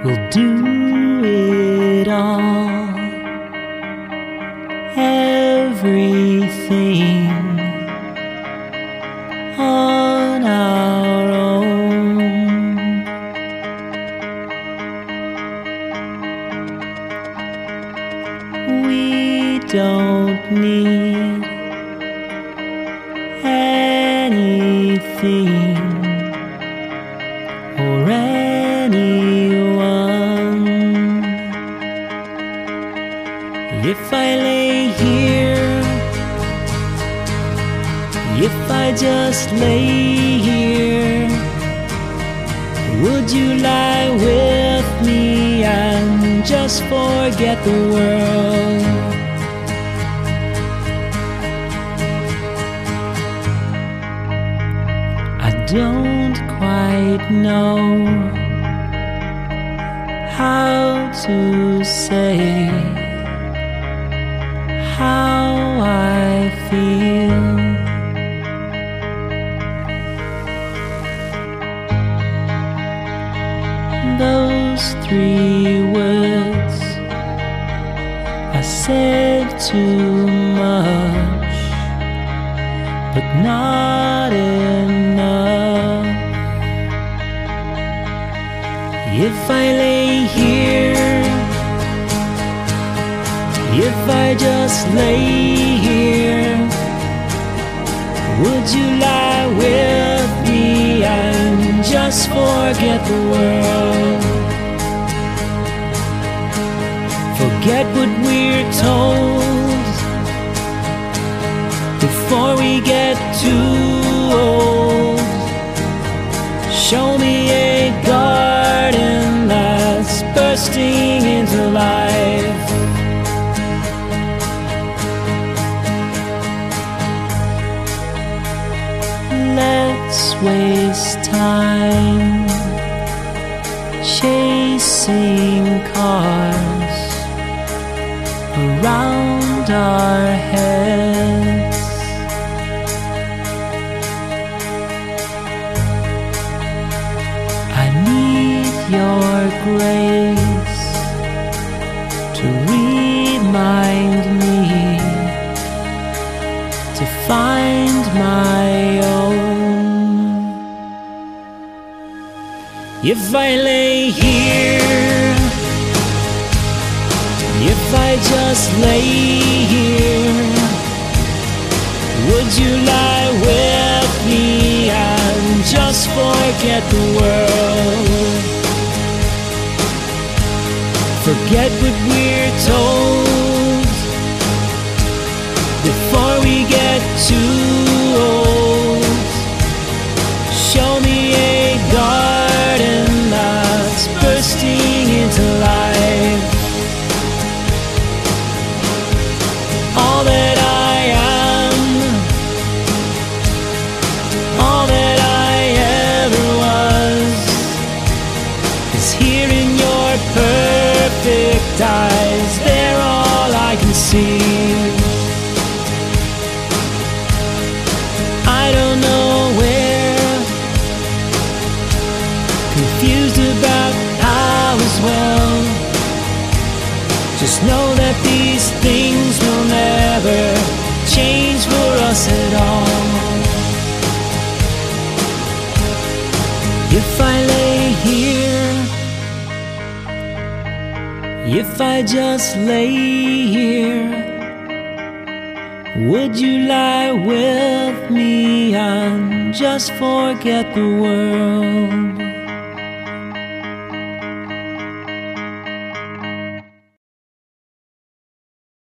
We'll do it all, everything on our own. We don't need anything or anyone. If I lay here, if I just lay here, would you lie with me and just forget the world? I don't quite know how to say how I feel. Those 3 words I said too much, but not enough. If I lay here, if I just lay here, would you lie with me and just forget the world? Forget what we're told before we get too old. Show me a garden that's bursting into life. Let's waste time chasing cars around our heads. I need your grace to remind me to find my own. If I lay here, if I just lay here, would you lie with me and just forget the world? Forget what we're told before we get too old. Show me a garden that's bursting into life. All that I am, all that I ever was, is here in your perfect eyes. They're all I can see. I don't know where, confused about how as well. Just know that these things will never change for us at all. If I lay here, if I just lay here, would you lie with me and just forget the world?